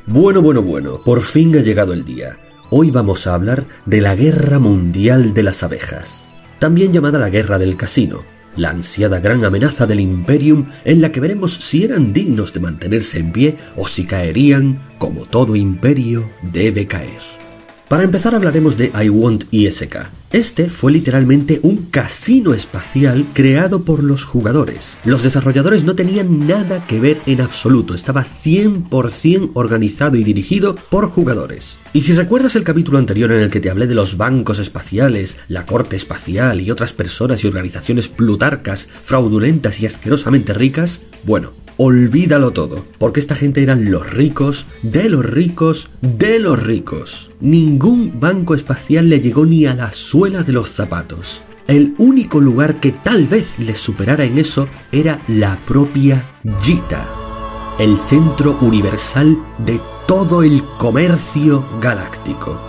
Bueno, por fin ha llegado el día. Hoy vamos a hablar de la Guerra Mundial de las Abejas, también llamada la Guerra del Casino, la ansiada gran amenaza del Imperium en la que veremos si eran dignos de mantenerse en pie o si caerían, como todo imperio debe caer. Para empezar hablaremos de iWant ISK. Este fue literalmente un casino espacial creado por los jugadores. Los desarrolladores no tenían nada que ver en absoluto, estaba 100% organizado y dirigido por jugadores. Y si recuerdas el capítulo anterior en el que te hablé de los bancos espaciales, la corte espacial y otras personas y organizaciones plutarcas, fraudulentas y asquerosamente ricas, bueno, olvídalo todo, porque esta gente eran los ricos de los ricos de los ricos. Ningún banco espacial le llegó ni a la suela de los zapatos. El único lugar que tal vez les superara en eso era la propia JITA, el centro universal de todo el comercio galáctico.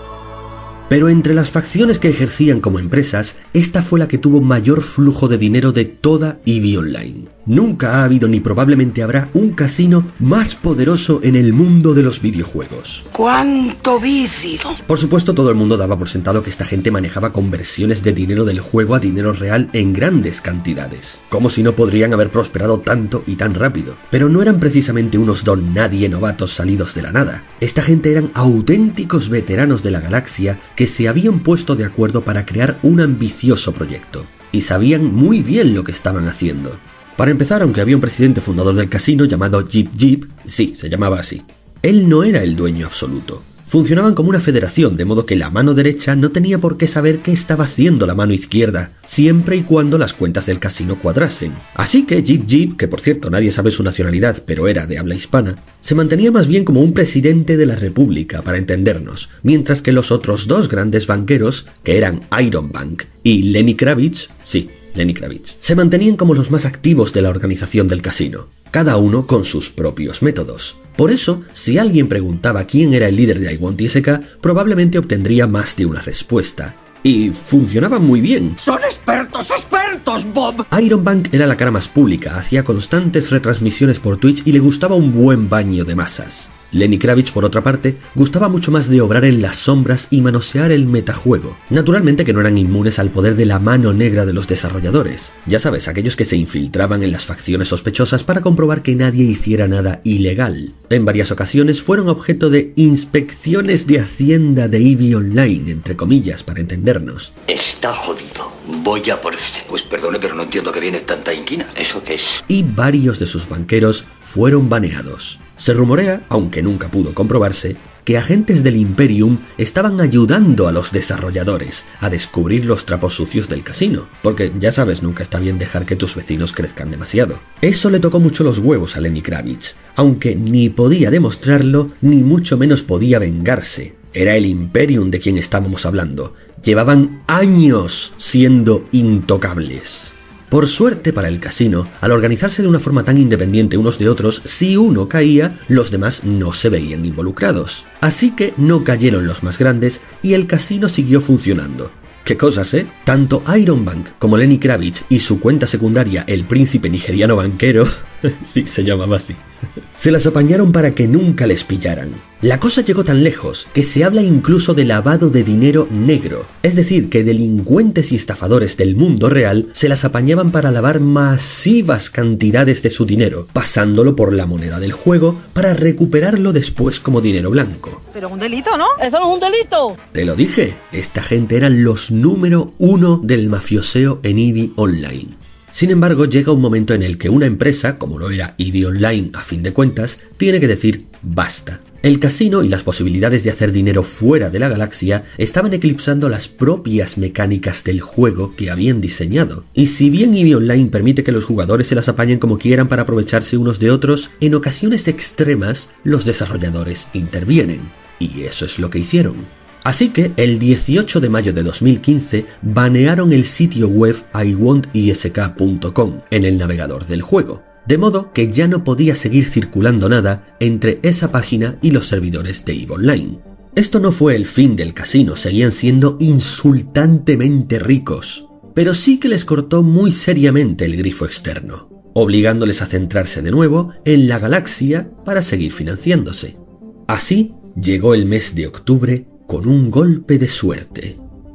Pero entre las facciones que ejercían como empresas, esta fue la que tuvo mayor flujo de dinero de toda EVE Online. Nunca ha habido ni probablemente habrá un casino más poderoso en el mundo de los videojuegos. ¡Cuánto vicio! Por supuesto, todo el mundo daba por sentado que esta gente manejaba conversiones de dinero del juego a dinero real en grandes cantidades. Como si no podrían haber prosperado tanto y tan rápido. Pero no eran precisamente unos don nadie novatos salidos de la nada. Esta gente eran auténticos veteranos de la galaxia que se habían puesto de acuerdo para crear un ambicioso proyecto. Y sabían muy bien lo que estaban haciendo. Para empezar, aunque había un presidente fundador del casino llamado Jip, sí, se llamaba así, él no era el dueño absoluto. Funcionaban como una federación, de modo que la mano derecha no tenía por qué saber qué estaba haciendo la mano izquierda, siempre y cuando las cuentas del casino cuadrasen. Así que Jip, que por cierto nadie sabe su nacionalidad, pero era de habla hispana, se mantenía más bien como un presidente de la república, para entendernos, mientras que los otros dos grandes banqueros, que eran Iron Bank y Lenny Kravitz, se mantenían como los más activos de la organización del casino, cada uno con sus propios métodos. Por eso, si alguien preguntaba quién era el líder de iWant ISK, probablemente obtendría más de una respuesta. Y funcionaban muy bien. ¡Son expertos, Bob! Iron Bank era la cara más pública, hacía constantes retransmisiones por Twitch y le gustaba un buen baño de masas. Lenny Kravitz, por otra parte, gustaba mucho más de obrar en las sombras y manosear el metajuego. Naturalmente que no eran inmunes al poder de la mano negra de los desarrolladores. Ya sabes, aquellos que se infiltraban en las facciones sospechosas para comprobar que nadie hiciera nada ilegal. En varias ocasiones fueron objeto de inspecciones de Hacienda de EVE Online, entre comillas, para entendernos. Está jodido. Voy a por usted. Pues perdone, pero no entiendo que viene tanta inquina. ¿Eso qué es? Y varios de sus banqueros fueron baneados. Se rumorea, aunque nunca pudo comprobarse, que agentes del Imperium estaban ayudando a los desarrolladores a descubrir los trapos sucios del casino, porque ya sabes, nunca está bien dejar que tus vecinos crezcan demasiado. Eso le tocó mucho los huevos a Lenny Kravitz, aunque ni podía demostrarlo, ni mucho menos podía vengarse. Era el Imperium de quien estábamos hablando. Llevaban años siendo intocables. Por suerte para el casino, al organizarse de una forma tan independiente unos de otros, si uno caía, los demás no se veían involucrados. Así que no cayeron los más grandes y el casino siguió funcionando. ¿Qué cosas, eh? Tanto Iron Bank como Lenny Kravitz y su cuenta secundaria, el príncipe nigeriano banquero, sí, se llamaba así, se las apañaron para que nunca les pillaran. La cosa llegó tan lejos que se habla incluso de lavado de dinero negro, es decir, que delincuentes y estafadores del mundo real se las apañaban para lavar masivas cantidades de su dinero, pasándolo por la moneda del juego para recuperarlo después como dinero blanco. Pero es un delito, ¿no? ¡Eso no es un delito! Te lo dije, esta gente eran los número uno del mafioseo en EVE Online. Sin embargo, llega un momento en el que una empresa, como lo era EVE Online a fin de cuentas, tiene que decir basta. El casino y las posibilidades de hacer dinero fuera de la galaxia estaban eclipsando las propias mecánicas del juego que habían diseñado. Y si bien EVE Online permite que los jugadores se las apañen como quieran para aprovecharse unos de otros, en ocasiones extremas los desarrolladores intervienen. Y eso es lo que hicieron. Así que el 18 de mayo de 2015 banearon el sitio web iwantisk.com en el navegador del juego, de modo que ya no podía seguir circulando nada entre esa página y los servidores de EVE Online. Esto no fue el fin del casino, seguían siendo insultantemente ricos, pero sí que les cortó muy seriamente el grifo externo, obligándoles a centrarse de nuevo en la galaxia para seguir financiándose. Así llegó el mes de octubre con un golpe de suerte.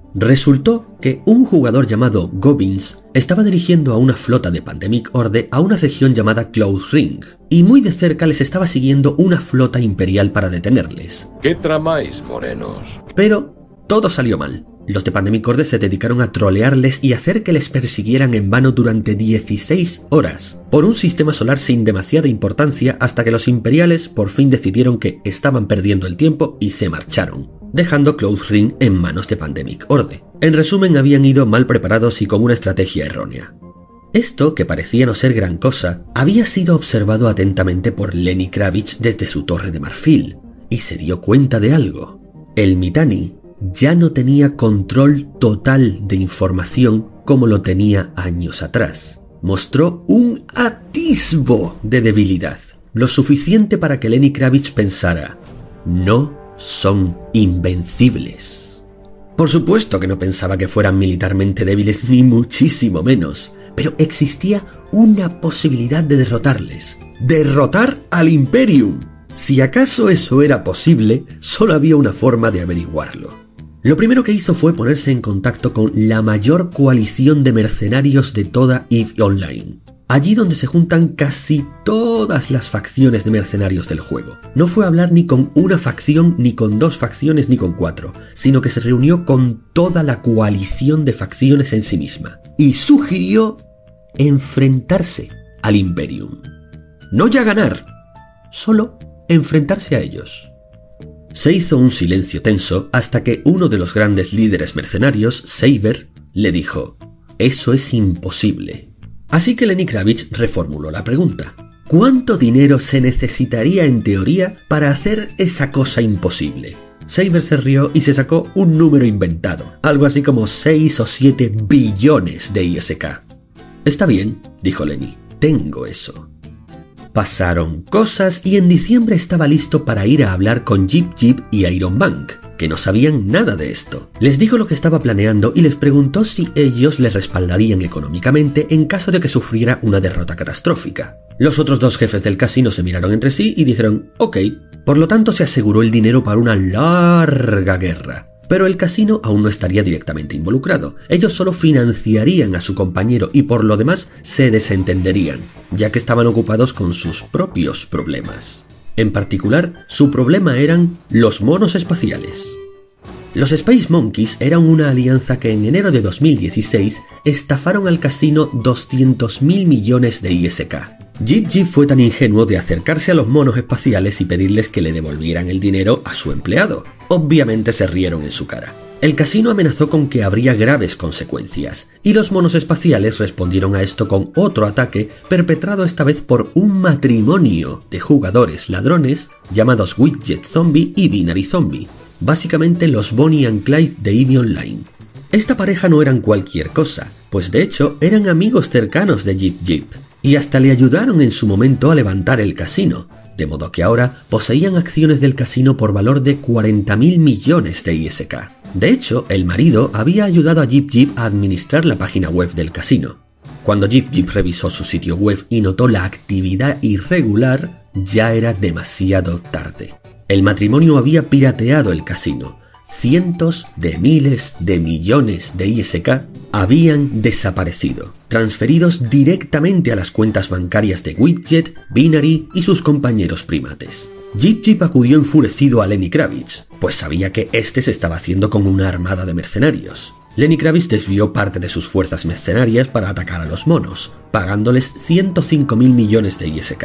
Resultó que un jugador llamado Gobbins estaba dirigiendo a una flota de Pandemic Horde a una región llamada Cloud Ring, y muy de cerca les estaba siguiendo una flota imperial para detenerles. ¿Qué tramáis, morenos? Pero todo salió mal. Los de Pandemic Horde se dedicaron a trolearles y hacer que les persiguieran en vano durante 16 horas, por un sistema solar sin demasiada importancia, hasta que los imperiales por fin decidieron que estaban perdiendo el tiempo y se marcharon, dejando Cloud Ring en manos de Pandemic Horde. En resumen, habían ido mal preparados y con una estrategia errónea. Esto, que parecía no ser gran cosa, había sido observado atentamente por Lenny Kravitz desde su torre de marfil, y se dio cuenta de algo. El Mittani ya no tenía control total de información como lo tenía años atrás. Mostró un atisbo de debilidad, lo suficiente para que Lenny Kravitz pensara: no son invencibles. Por supuesto que no pensaba que fueran militarmente débiles, ni muchísimo menos, pero existía una posibilidad de derrotarles. ¡Derrotar al Imperium! Si acaso eso era posible, solo había una forma de averiguarlo. Lo primero que hizo fue ponerse en contacto con la mayor coalición de mercenarios de toda EVE Online, allí donde se juntan casi todas las facciones de mercenarios del juego. No fue a hablar ni con una facción, ni con 2 facciones, ni con 4, sino que se reunió con toda la coalición de facciones en sí misma, y sugirió enfrentarse al Imperium. No ya ganar, solo enfrentarse a ellos. Se hizo un silencio tenso hasta que uno de los grandes líderes mercenarios, Saber, le dijo: eso es imposible. Así que Lenny Kravitz reformuló la pregunta: ¿cuánto dinero se necesitaría en teoría para hacer esa cosa imposible? Saber se rió y se sacó un número inventado, algo así como 6 o 7 billones de ISK. Está bien, dijo Lenny, tengo eso. Pasaron cosas y en diciembre estaba listo para ir a hablar con Jeep Jeep y Iron Bank, que no sabían nada de esto. Les dijo lo que estaba planeando y les preguntó si ellos les respaldarían económicamente en caso de que sufriera una derrota catastrófica. Los otros 2 jefes del casino se miraron entre sí y dijeron ok. Por lo tanto se aseguró el dinero para una larga guerra. Pero el casino aún no estaría directamente involucrado. Ellos solo financiarían a su compañero y por lo demás se desentenderían, ya que estaban ocupados con sus propios problemas. En particular, su problema eran los monos espaciales. Los Space Monkeys eran una alianza que en enero de 2016 estafaron al casino 200.000 millones de ISK. Jeep Jeep fue tan ingenuo de acercarse a los monos espaciales y pedirles que le devolvieran el dinero a su empleado. Obviamente se rieron en su cara. El casino amenazó con que habría graves consecuencias, y los monos espaciales respondieron a esto con otro ataque perpetrado esta vez por un matrimonio de jugadores ladrones llamados Widget Zombie y Binary Zombie, básicamente los Bonnie and Clyde de EVE Online. Esta pareja no eran cualquier cosa, pues de hecho eran amigos cercanos de Jeep Jeep, y hasta le ayudaron en su momento a levantar el casino, de modo que ahora poseían acciones del casino por valor de 40.000 millones de ISK. De hecho, el marido había ayudado a Jeep Jeep a administrar la página web del casino. Cuando Jeep Jeep revisó su sitio web y notó la actividad irregular, ya era demasiado tarde. El matrimonio había pirateado el casino. Cientos de miles de millones de ISK habían desaparecido, transferidos directamente a las cuentas bancarias de Widget, Binary y sus compañeros primates. Jeep Jeep acudió enfurecido a Lenny Kravitz, pues sabía que este se estaba haciendo con una armada de mercenarios. Lenny Kravitz desvió parte de sus fuerzas mercenarias para atacar a los monos, pagándoles 105.000 millones de ISK.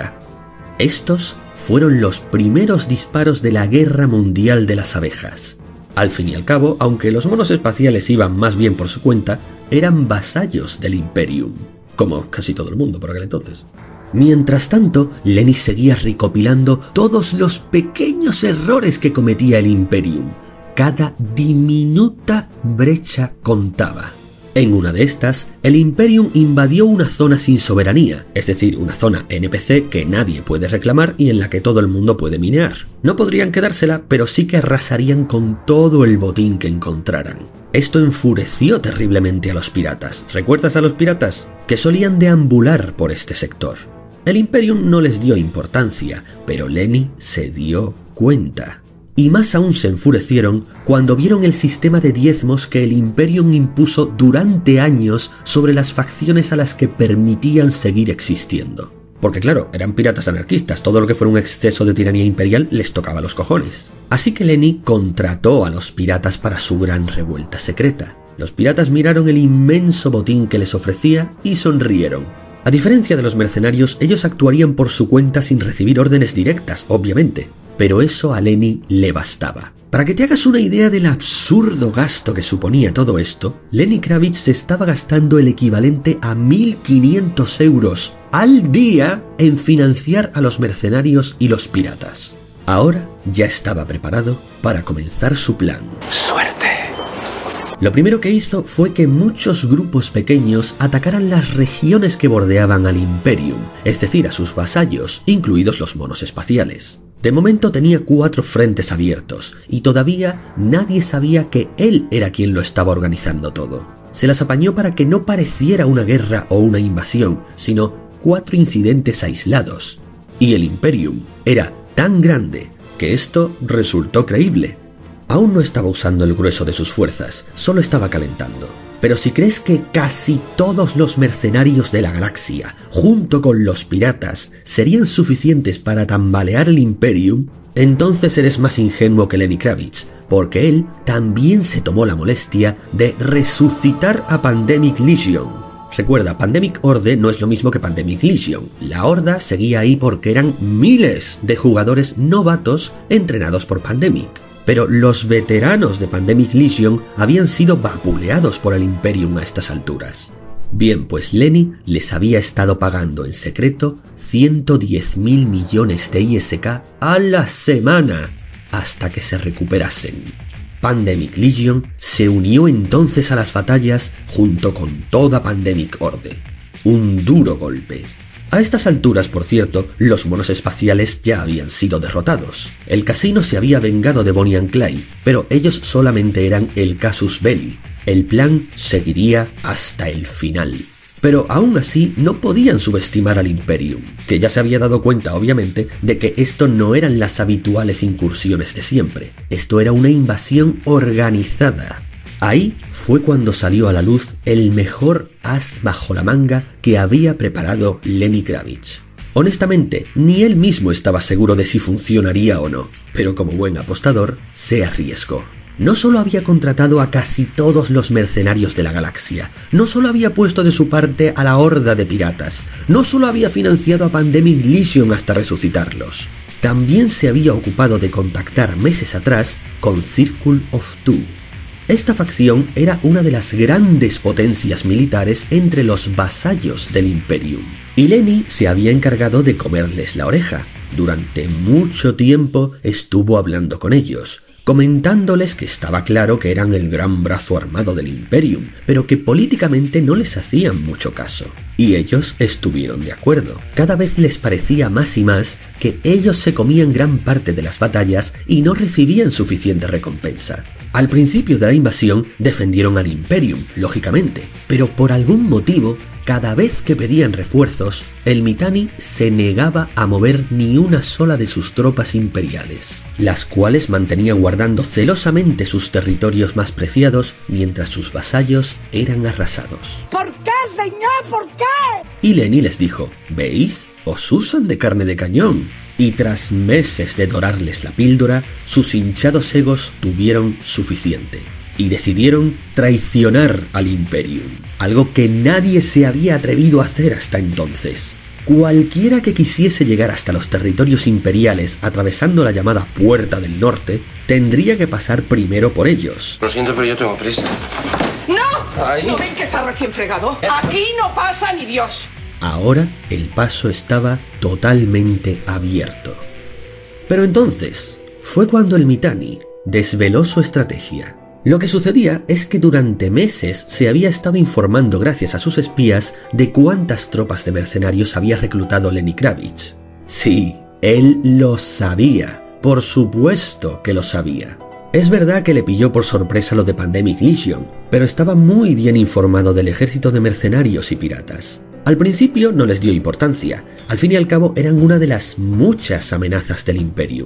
Estos fueron los primeros disparos de la Guerra Mundial de las Abejas. Al fin y al cabo, aunque los monos espaciales iban más bien por su cuenta, eran vasallos del Imperium, como casi todo el mundo por aquel entonces. Mientras tanto, Lenny seguía recopilando todos los pequeños errores que cometía el Imperium. Cada diminuta brecha contaba. En una de estas, el Imperium invadió una zona sin soberanía, es decir, una zona NPC que nadie puede reclamar y en la que todo el mundo puede minear. No podrían quedársela, pero sí que arrasarían con todo el botín que encontraran. Esto enfureció terriblemente a los piratas. ¿Recuerdas a los piratas? Que solían deambular por este sector. El Imperium no les dio importancia, pero Lenny se dio cuenta. Y más aún se enfurecieron cuando vieron el sistema de diezmos que el Imperium impuso durante años sobre las facciones a las que permitían seguir existiendo. Porque claro, eran piratas anarquistas, todo lo que fuera un exceso de tiranía imperial les tocaba los cojones. Así que Lenny contrató a los piratas para su gran revuelta secreta. Los piratas miraron el inmenso botín que les ofrecía y sonrieron. A diferencia de los mercenarios, ellos actuarían por su cuenta sin recibir órdenes directas, obviamente. Pero eso a Lenny le bastaba. Para que te hagas una idea del absurdo gasto que suponía todo esto, Lenny Kravitz se estaba gastando el equivalente a 1.500 euros al día en financiar a los mercenarios y los piratas. Ahora ya estaba preparado para comenzar su plan. ¡Suerte! Lo primero que hizo fue que muchos grupos pequeños atacaran las regiones que bordeaban al Imperium, es decir, a sus vasallos, incluidos los monos espaciales. De momento tenía 4 frentes abiertos, y todavía nadie sabía que él era quien lo estaba organizando todo. Se las apañó para que no pareciera una guerra o una invasión, sino 4 incidentes aislados. Y el Imperium era tan grande que esto resultó creíble. Aún no estaba usando el grueso de sus fuerzas, solo estaba calentando. Pero si crees que casi todos los mercenarios de la galaxia, junto con los piratas, serían suficientes para tambalear el Imperium, entonces eres más ingenuo que Lenny Kravitz, porque él también se tomó la molestia de resucitar a Pandemic Legion. Recuerda, Pandemic Horde no es lo mismo que Pandemic Legion. La Horda seguía ahí porque eran miles de jugadores novatos entrenados por Pandemic. Pero los veteranos de Pandemic Legion habían sido vapuleados por el Imperium a estas alturas. Bien, pues Lenny les había estado pagando en secreto 110.000 millones de ISK a la semana hasta que se recuperasen. Pandemic Legion se unió entonces a las batallas junto con toda Pandemic Horde. Un duro golpe. A estas alturas, por cierto, los monos espaciales ya habían sido derrotados. El casino se había vengado de Bonnie and Clyde, pero ellos solamente eran el casus belli. El plan seguiría hasta el final. Pero aún así no podían subestimar al Imperium, que ya se había dado cuenta, obviamente, de que esto no eran las habituales incursiones de siempre. Esto era una invasión organizada. Ahí fue cuando salió a la luz el mejor as bajo la manga que había preparado Lenny Kravitz. Honestamente, ni él mismo estaba seguro de si funcionaría o no, pero como buen apostador, se arriesgó. No solo había contratado a casi todos los mercenarios de la galaxia, no solo había puesto de su parte a la horda de piratas, no solo había financiado a Pandemic Legion hasta resucitarlos, también se había ocupado de contactar meses atrás con Circle of Two. Esta facción era una de las grandes potencias militares entre los vasallos del Imperium, y Lenny se había encargado de comerles la oreja. Durante mucho tiempo estuvo hablando con ellos, comentándoles que estaba claro que eran el gran brazo armado del Imperium, pero que políticamente no les hacían mucho caso. Y ellos estuvieron de acuerdo. Cada vez les parecía más y más que ellos se comían gran parte de las batallas y no recibían suficiente recompensa. Al principio de la invasión defendieron al Imperium, lógicamente, pero por algún motivo, cada vez que pedían refuerzos, el Mittani se negaba a mover ni una sola de sus tropas imperiales, las cuales mantenían guardando celosamente sus territorios más preciados mientras sus vasallos eran arrasados. ¿Por qué, señor? ¿Por qué? Y Lenny les dijo, ¿veis? Os usan de carne de cañón. Y tras meses de dorarles la píldora, sus hinchados egos tuvieron suficiente y decidieron traicionar al Imperium, algo que nadie se había atrevido a hacer hasta entonces. Cualquiera que quisiese llegar hasta los territorios imperiales atravesando la llamada Puerta del Norte, tendría que pasar primero por ellos. Lo siento, pero yo tengo prisa. ¡No! Ahí. ¿No ven que está recién fregado? Aquí no pasa ni Dios. Ahora el paso estaba totalmente abierto. Pero entonces fue cuando el Mittani desveló su estrategia. Lo que sucedía es que durante meses se había estado informando gracias a sus espías de cuántas tropas de mercenarios había reclutado Lenny Kravitz. Sí, él lo sabía, por supuesto que lo sabía. Es verdad que le pilló por sorpresa lo de Pandemic Legion, pero estaba muy bien informado del ejército de mercenarios y piratas. Al principio no les dio importancia, al fin y al cabo eran una de las muchas amenazas del Imperium.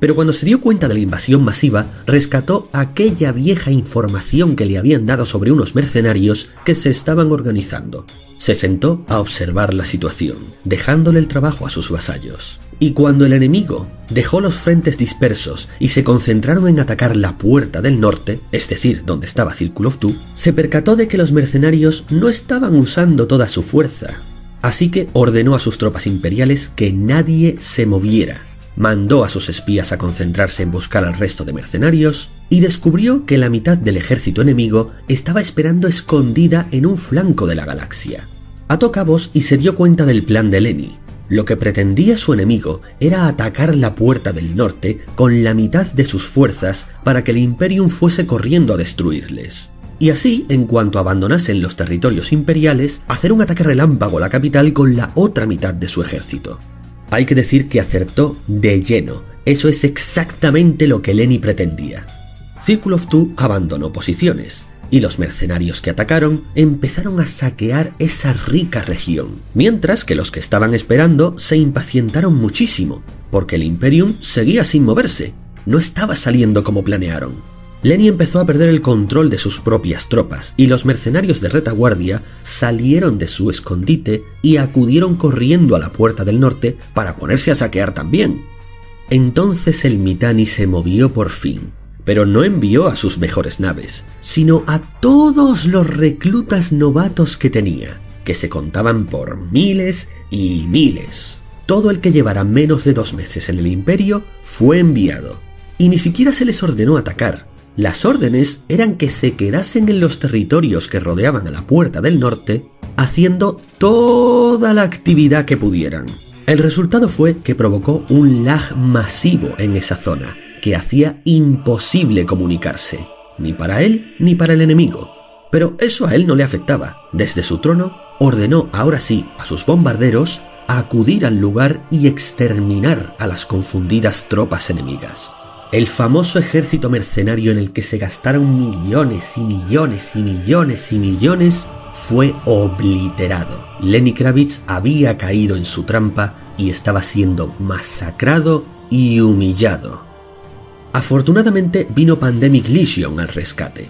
pero cuando se dio cuenta de la invasión masiva, rescató aquella vieja información que le habían dado sobre unos mercenarios que se estaban organizando. Se sentó a observar la situación, dejándole el trabajo a sus vasallos. Y cuando el enemigo dejó los frentes dispersos y se concentraron en atacar la puerta del norte, es decir, donde estaba Circle of Two, se percató de que los mercenarios no estaban usando toda su fuerza. Así que ordenó a sus tropas imperiales que nadie se moviera. Mandó a sus espías a concentrarse en buscar al resto de mercenarios y descubrió que la mitad del ejército enemigo estaba esperando escondida en un flanco de la galaxia. Ató cabos y se dio cuenta del plan de Lenny. Lo que pretendía su enemigo era atacar la puerta del norte con la mitad de sus fuerzas para que el Imperium fuese corriendo a destruirles. Y así, en cuanto abandonasen los territorios imperiales, hacer un ataque relámpago a la capital con la otra mitad de su ejército. Hay que decir que acertó de lleno. Eso es exactamente lo que Lenny pretendía. Circle of Two abandonó posiciones, y los mercenarios que atacaron empezaron a saquear esa rica región, mientras que los que estaban esperando se impacientaron muchísimo, porque el Imperium seguía sin moverse, no estaba saliendo como planearon. Lenny empezó a perder el control de sus propias tropas, y los mercenarios de retaguardia salieron de su escondite y acudieron corriendo a la puerta del norte para ponerse a saquear también. Entonces el Mittani se movió por fin, pero no envió a sus mejores naves, sino a todos los reclutas novatos que tenía, que se contaban por miles y miles. Todo el que llevara menos de 2 meses en el Imperio fue enviado, y ni siquiera se les ordenó atacar. Las órdenes eran que se quedasen en los territorios que rodeaban a la puerta del norte, haciendo toda la actividad que pudieran. El resultado fue que provocó un lag masivo en esa zona, que hacía imposible comunicarse, ni para él ni para el enemigo. Pero eso a él no le afectaba. Desde su trono, ordenó ahora sí a sus bombarderos a acudir al lugar y exterminar a las confundidas tropas enemigas. El famoso ejército mercenario en el que se gastaron millones y millones y millones y millones fue obliterado. Lenny Kravitz había caído en su trampa y estaba siendo masacrado y humillado. Afortunadamente vino Pandemic Legion al rescate.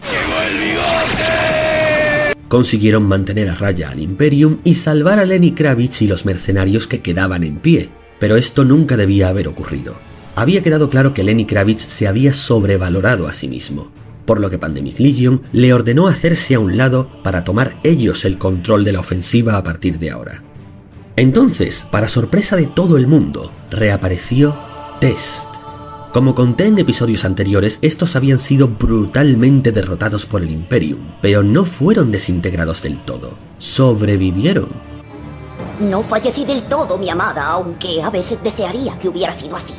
Consiguieron mantener a raya al Imperium y salvar a Lenny Kravitz y los mercenarios que quedaban en pie, pero esto nunca debía haber ocurrido. Había quedado claro que Lenny Kravitz se había sobrevalorado a sí mismo, por lo que Pandemic Legion le ordenó hacerse a un lado para tomar ellos el control de la ofensiva a partir de ahora. Entonces, para sorpresa de todo el mundo, reapareció Test. Como conté en episodios anteriores, estos habían sido brutalmente derrotados por el Imperium, pero no fueron desintegrados del todo, sobrevivieron. No fallecí del todo, mi amada, aunque a veces desearía que hubiera sido así.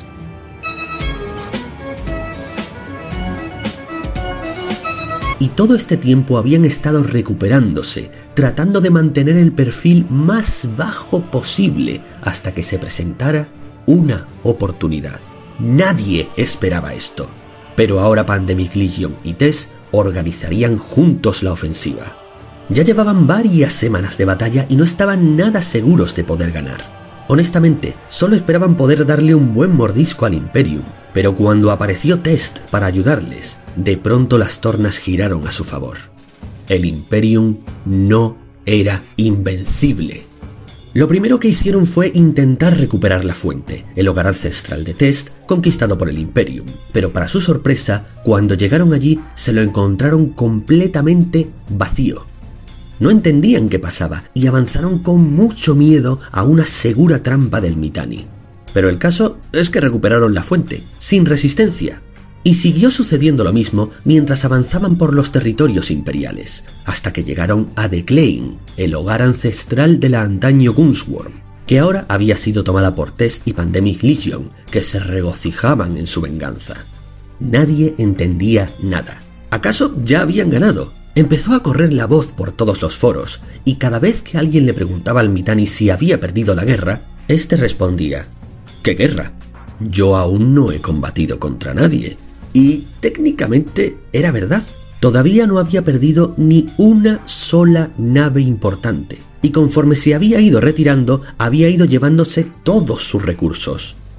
Y todo este tiempo habían estado recuperándose, tratando de mantener el perfil más bajo posible hasta que se presentara una oportunidad. Nadie esperaba esto, pero ahora Pandemic Legion y TES organizarían juntos la ofensiva. Ya llevaban varias semanas de batalla y no estaban nada seguros de poder ganar. Honestamente, solo esperaban poder darle un buen mordisco al Imperium, pero cuando apareció Test para ayudarles, de pronto las tornas giraron a su favor. El Imperium no era invencible. Lo primero que hicieron fue intentar recuperar la fuente, el hogar ancestral de Test, conquistado por el Imperium, pero para su sorpresa, cuando llegaron allí se lo encontraron completamente vacío. No entendían qué pasaba y avanzaron con mucho miedo a una segura trampa del Mittani. Pero el caso es que recuperaron la fuente, sin resistencia. Y siguió sucediendo lo mismo mientras avanzaban por los territorios imperiales, hasta que llegaron a The Claim, el hogar ancestral de la antaño Gunsworm, que ahora había sido tomada por Test y Pandemic Legion, que se regocijaban en su venganza. Nadie entendía nada. ¿Acaso ya habían ganado? Empezó a correr la voz por todos los foros, y cada vez que alguien le preguntaba al Mittani si había perdido la guerra, este respondía: ¿qué guerra? Yo aún no he combatido contra nadie. Y técnicamente era verdad. Todavía no había perdido ni una sola nave importante, y conforme se había ido retirando, había ido llevándose todos sus recursos.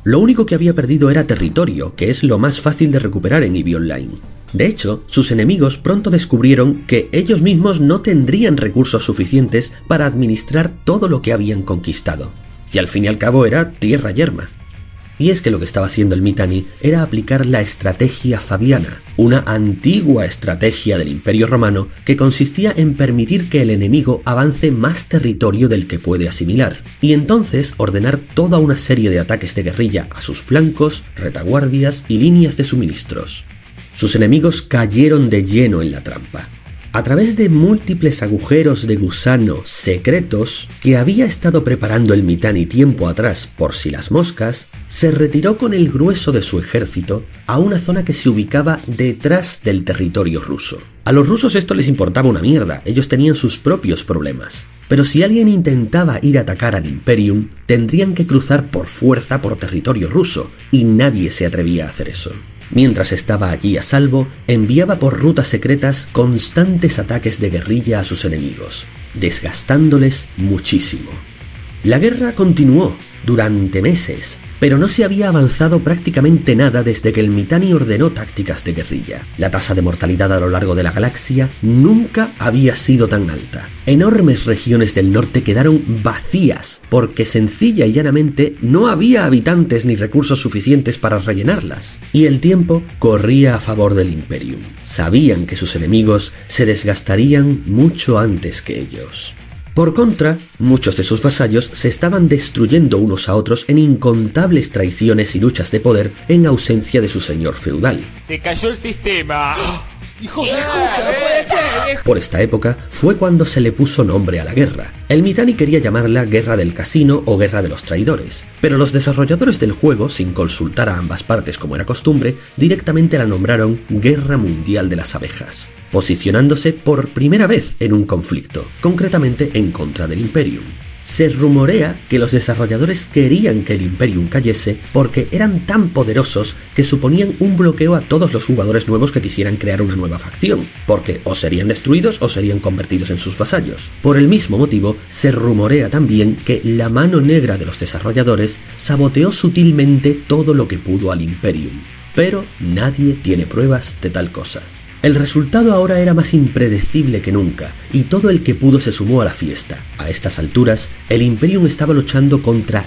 Lo único que había perdido era territorio, que es lo más fácil de recuperar en EVE Online. De hecho, sus enemigos pronto descubrieron que ellos mismos no tendrían recursos suficientes para administrar todo lo que habían conquistado. Y al fin y al cabo era tierra yerma. Y es que lo que estaba haciendo el Mitanni era aplicar la estrategia fabiana, una antigua estrategia del Imperio Romano que consistía en permitir que el enemigo avance más territorio del que puede asimilar, y entonces ordenar toda una serie de ataques de guerrilla a sus flancos, retaguardias y líneas de suministros. Sus enemigos cayeron de lleno en la trampa. A través de múltiples agujeros de gusano secretos que había estado preparando el Mitanni tiempo atrás por si las moscas, se retiró con el grueso de su ejército a una zona que se ubicaba detrás del territorio ruso. A los rusos esto les importaba una mierda, ellos tenían sus propios problemas. Pero si alguien intentaba ir a atacar al Imperium, tendrían que cruzar por fuerza por territorio ruso, y nadie se atrevía a hacer eso. Mientras estaba allí a salvo, enviaba por rutas secretas constantes ataques de guerrilla a sus enemigos, desgastándoles muchísimo. La guerra continuó durante meses, pero no se había avanzado prácticamente nada desde que el Mitanni ordenó tácticas de guerrilla. La tasa de mortalidad a lo largo de la galaxia nunca había sido tan alta. Enormes regiones del norte quedaron vacías, porque sencilla y llanamente no había habitantes ni recursos suficientes para rellenarlas. Y el tiempo corría a favor del Imperium. Sabían que sus enemigos se desgastarían mucho antes que ellos. Por contra, muchos de sus vasallos se estaban destruyendo unos a otros en incontables traiciones y luchas de poder en ausencia de su señor feudal. ¡Se cayó el sistema! ¡Hijo de puta, no puede ser! Por esta época fue cuando se le puso nombre a la guerra. El Mitanni quería llamarla Guerra del Casino o Guerra de los Traidores, pero los desarrolladores del juego, sin consultar a ambas partes como era costumbre, directamente la nombraron Guerra Mundial de las Abejas, posicionándose por primera vez en un conflicto, concretamente en contra del Imperium. Se rumorea que los desarrolladores querían que el Imperium cayese porque eran tan poderosos que suponían un bloqueo a todos los jugadores nuevos que quisieran crear una nueva facción, porque o serían destruidos o serían convertidos en sus vasallos. Por el mismo motivo, se rumorea también que la mano negra de los desarrolladores saboteó sutilmente todo lo que pudo al Imperium, pero nadie tiene pruebas de tal cosa. El resultado ahora era más impredecible que nunca, y todo el que pudo se sumó a la fiesta. A estas alturas, el Imperium estaba luchando contra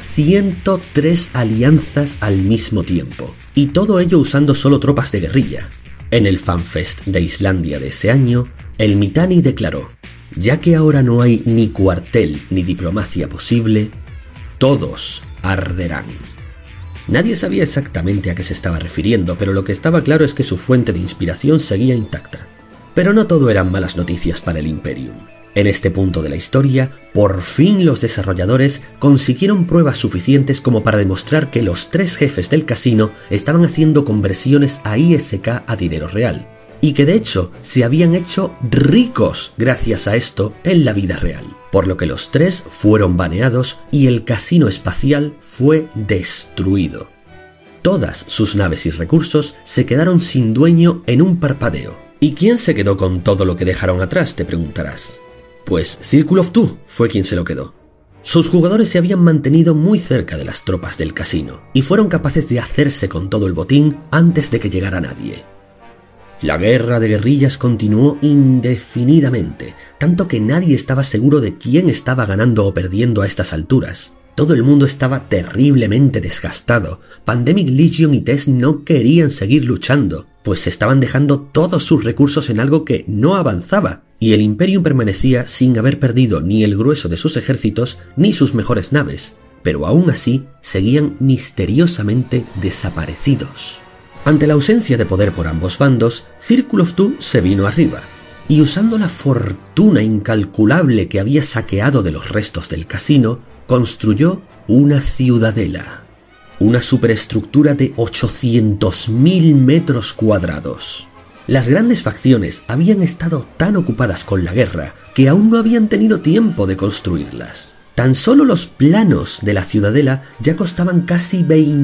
103 alianzas al mismo tiempo, y todo ello usando solo tropas de guerrilla. En el FanFest de Islandia de ese año, el Mitanni declaró: ya que ahora no hay ni cuartel ni diplomacia posible, todos arderán. Nadie sabía exactamente a qué se estaba refiriendo, pero lo que estaba claro es que su fuente de inspiración seguía intacta. Pero no todo eran malas noticias para el Imperium. En este punto de la historia, por fin los desarrolladores consiguieron pruebas suficientes como para demostrar que los 3 jefes del casino estaban haciendo conversiones a ISK a dinero real, y que de hecho se habían hecho ricos gracias a esto en la vida real, por lo que los 3 fueron baneados y el casino espacial fue destruido. Todas sus naves y recursos se quedaron sin dueño en un parpadeo. ¿Y quién se quedó con todo lo que dejaron atrás?, te preguntarás. Pues Circle of Two fue quien se lo quedó. Sus jugadores se habían mantenido muy cerca de las tropas del casino y fueron capaces de hacerse con todo el botín antes de que llegara nadie. La guerra de guerrillas continuó indefinidamente, tanto que nadie estaba seguro de quién estaba ganando o perdiendo a estas alturas. Todo el mundo estaba terriblemente desgastado. Pandemic Legion y TES no querían seguir luchando, pues se estaban dejando todos sus recursos en algo que no avanzaba, y el Imperium permanecía sin haber perdido ni el grueso de sus ejércitos ni sus mejores naves, pero aún así seguían misteriosamente desaparecidos. Ante la ausencia de poder por ambos bandos, Circle of Two se vino arriba, y usando la fortuna incalculable que había saqueado de los restos del casino, construyó una ciudadela, una superestructura de 800.000 metros cuadrados. Las grandes facciones habían estado tan ocupadas con la guerra que aún no habían tenido tiempo de construirlas. Tan solo los planos de la ciudadela ya costaban casi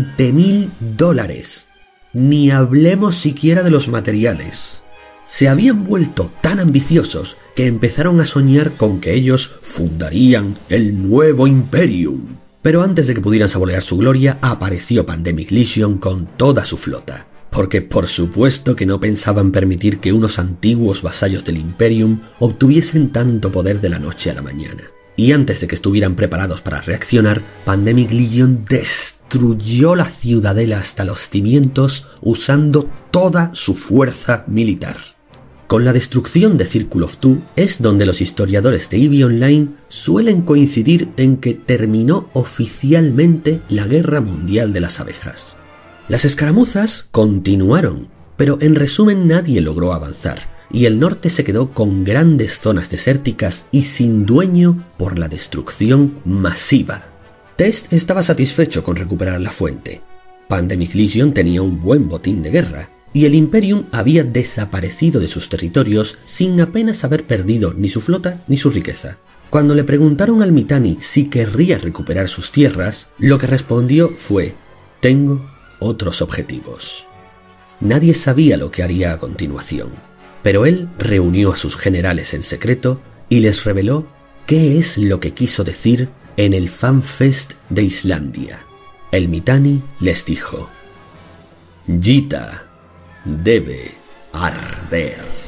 $20,000. Ni hablemos siquiera de los materiales. Se habían vuelto tan ambiciosos que empezaron a soñar con que ellos fundarían el nuevo Imperium. Pero antes de que pudieran saborear su gloria, apareció Pandemic Legion con toda su flota. Porque por supuesto que no pensaban permitir que unos antiguos vasallos del Imperium obtuviesen tanto poder de la noche a la mañana. Y antes de que estuvieran preparados para reaccionar, Pandemic Legion destruyó la ciudadela hasta los cimientos usando toda su fuerza militar. Con la destrucción de Circle of Two es donde los historiadores de EVE Online suelen coincidir en que terminó oficialmente la Guerra Mundial de las Abejas. Las escaramuzas continuaron, pero en resumen nadie logró avanzar, y el norte se quedó con grandes zonas desérticas y sin dueño por la destrucción masiva. Test estaba satisfecho con recuperar la fuente. Pandemic Legion tenía un buen botín de guerra, y el Imperium había desaparecido de sus territorios sin apenas haber perdido ni su flota ni su riqueza. Cuando le preguntaron al Mittani si querría recuperar sus tierras, lo que respondió fue: «Tengo otros objetivos». Nadie sabía lo que haría a continuación, pero él reunió a sus generales en secreto y les reveló qué es lo que quiso decir en el FanFest de Islandia. El Mittani les dijo: «Yta debe arder».